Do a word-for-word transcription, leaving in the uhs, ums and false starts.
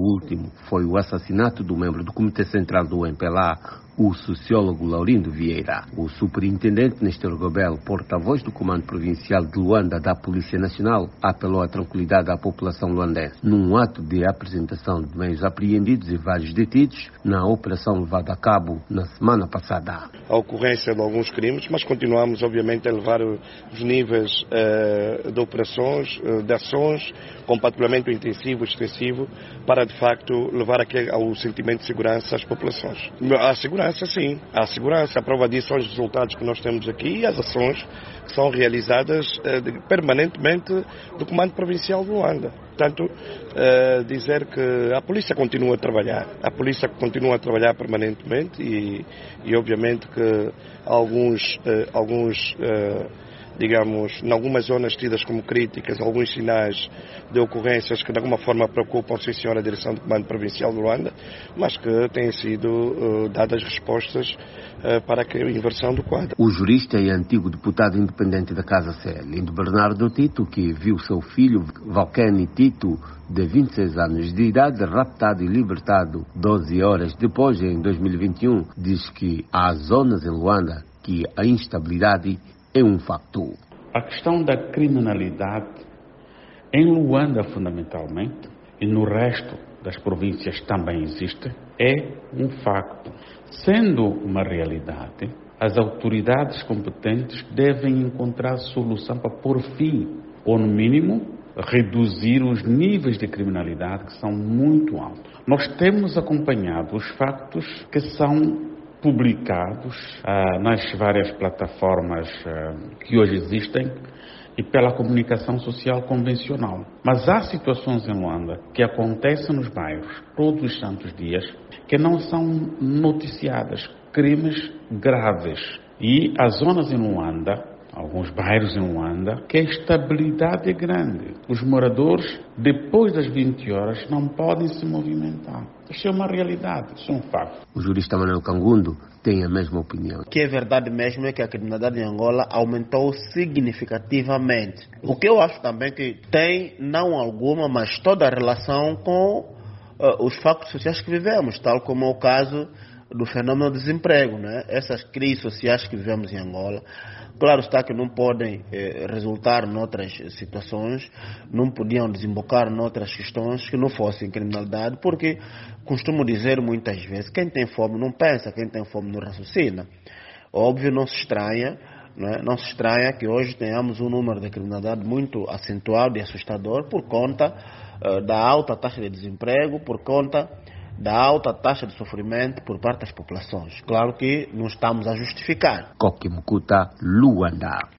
último foi o assassinato do membro do Comitê Central do M P L A, o sociólogo Laurindo Vieira. O superintendente Nestor Gobel, porta-voz do Comando Provincial de Luanda da Polícia Nacional, apelou à tranquilidade à população luandense num ato de apresentação de meios apreendidos e vários detidos na operação levada a cabo na semana passada. A ocorrência de alguns crimes, mas continuamos obviamente a levar os níveis uh, de operações, uh, de ações, com patrulhamento intensivo, extensivo, para de facto levar aqui ao sentimento de segurança às populações. A segurança, sim. A segurança, a prova disso são os resultados que nós temos aqui e as ações que são realizadas uh, de, permanentemente do Comando Provincial de Luanda. Portanto, uh, dizer que a polícia continua a trabalhar. A polícia continua a trabalhar permanentemente e, e obviamente que alguns, uh, alguns uh, digamos, em algumas zonas tidas como críticas, alguns sinais de ocorrências que de alguma forma preocupam, sim senhor, a direção do Comando Provincial de Luanda, mas que têm sido uh, dadas respostas uh, para a inversão do quadro. O jurista e antigo deputado independente da Casa C, Lindo Bernardo Tito, que viu seu filho, Valquene Tito, de vinte e seis anos de idade, raptado e libertado doze horas depois, em dois mil e vinte e um, diz que há zonas em Luanda que a instabilidade é um facto. A questão da criminalidade em Luanda, fundamentalmente, e no resto das províncias também existe, é um facto. Sendo uma realidade, as autoridades competentes devem encontrar solução para pôr fim, ou no mínimo, reduzir os níveis de criminalidade que são muito altos. Nós temos acompanhado os factos que são publicados ah, nas várias plataformas ah, que hoje existem e pela comunicação social convencional. Mas há situações em Luanda que acontecem nos bairros todos os santos dias que não são noticiadas, crimes graves. E as zonas em Luanda, alguns bairros em Luanda, que a estabilidade é grande. Os moradores, depois das vinte horas, não podem se movimentar. Isso é uma realidade, isso é um fato. O jurista Manuel Cangundo tem a mesma opinião. O que é verdade mesmo é que a criminalidade em Angola aumentou significativamente. O que eu acho também que tem, não alguma, mas toda a relação com uh, os factos sociais que vivemos, tal como é o caso do fenômeno do desemprego, né? Essas crises sociais que vivemos em Angola, claro está que não podem eh, resultar noutras situações, não podiam desembocar noutras questões que não fossem criminalidade, porque costumo dizer muitas vezes, quem tem fome não pensa, quem tem fome não raciocina. Óbvio, não se estranha, não é? Não se estranha que hoje tenhamos um número de criminalidade muito acentuado e assustador por conta uh, da alta taxa de desemprego, por conta da alta taxa de sofrimento por parte das populações. Claro que não estamos a justificar. Coque Mucuta, Luanda.